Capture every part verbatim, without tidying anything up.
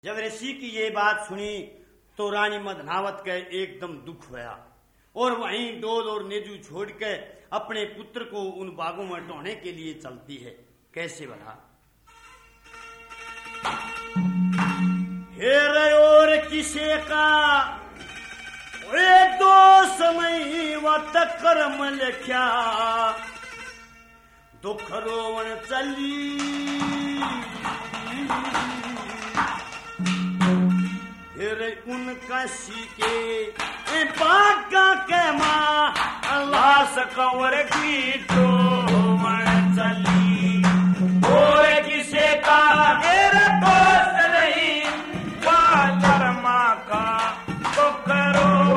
जब ऋषि की ये बात सुनी तो रानी मदनावत के एकदम दुख हुआ और वहीं डोल और नेजू छोड़ के अपने पुत्र को उन बागों में ढोने के लिए चलती है। कैसे बना हेरे और किसे का वे दो समय वत कर्म लिख्या दुख रोवन चली फिर उनका सीखे बाका के माँ अल्लाह सकवर की तो मन चली और किसे का मेरा दोस्त नहीं कर्मा का तो करो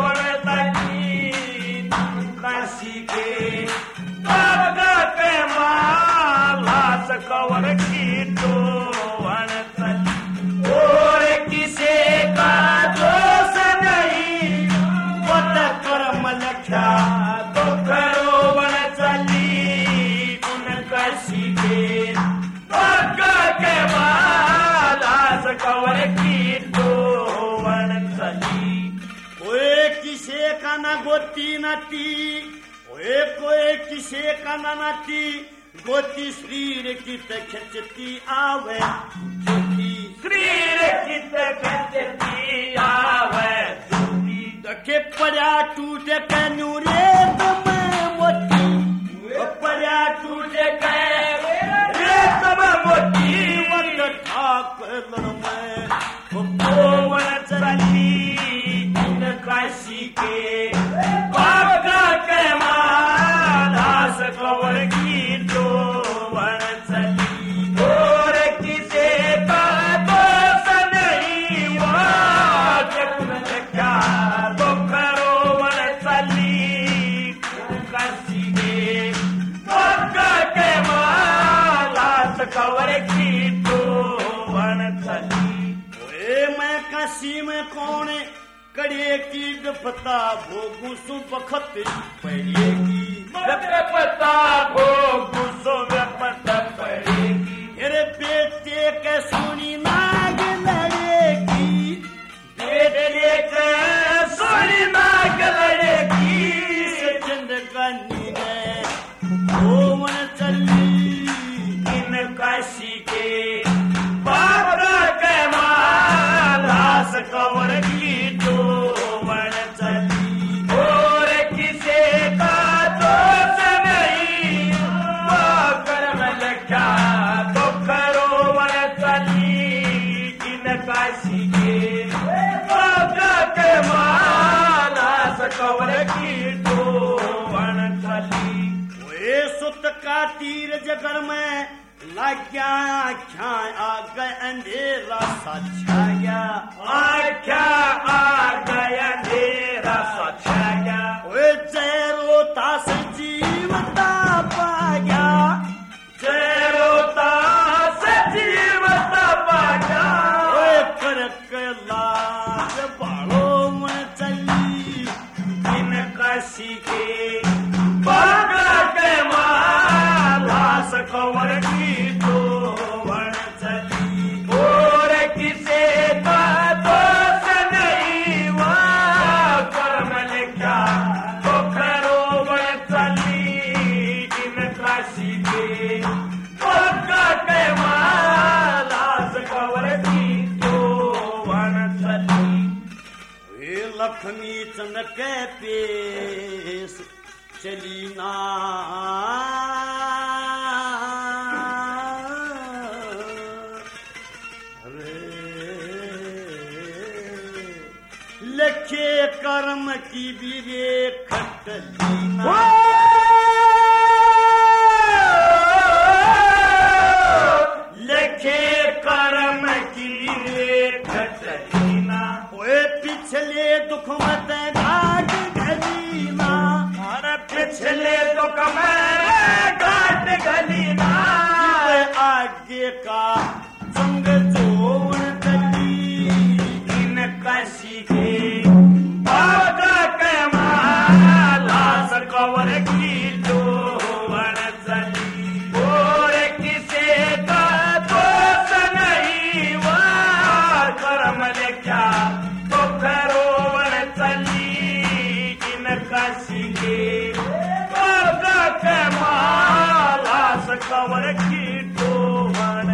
तकी उनका सीखे बाका के माँ अल्लाह सकवर की तो मन चली और किसे का दोष नहीं वत कर्म लख्या तो करो वन चली उनका सीखे बाका के बाद आस कवर की तो वन चली कोई किसे का न गोती नती ओए कोई किसे का न नती गोती शरीर की खिंचती आवे शरीर की खिंचती आवे दखे पड़ा टूट के नूरे में मोती पड़ा टूट के रेत में मोती वत ठाक में पवन चली काशी के बागा के मादास कवर की तो वन चली और किसे का दोष नहीं वाजब क्या तो करो वन चली काशी के बागा के मादास कवर की तो वन चली ओए मैं काशी में कौन कड़िए की गपता भोगू सु बखत पड़ेगी गपता भोगू सु गपता पड़ेगी तेरे बेटे के सोनी नाग लड़ेगी बेटे के सोनी नाग लड़ेगी जिंदगानी में घूमन चली इन काशी के बाबा के मादास कवर की कवर की तो वन चली वे सुत का तीर जगर में लाग्या आख्या आ गए अंधेरा सा छाया आख्या आ गए अंधेरा सा छाया वे जय रोता से जीवता पाया जय रोता से जीवता पाया वे कर के लाज बालों में चली काशी के बागा के मादास कवर की तो वन चली और किसे का दोष नहीं वहाँ कर्म लिखा तो करो वन चली इन काशी के बागा के मादास कवर की तो वन चली लक्ष्मी चंद के पेश चली ना लखे कर्म की बीरे खटली ना लखे कर्म की बीरे खटली ना पिछले दुख मत घाट गलीना अरे पिछले दुख में घाट गलीना आगे का संग जोड़ गली इन काशी के बागा के मादास कवर की तो वन चली और किसे का दोष नहीं वहाँ कर मले क्या तो खरोवर चली इनका सिंगे के माला सकवर की टोहन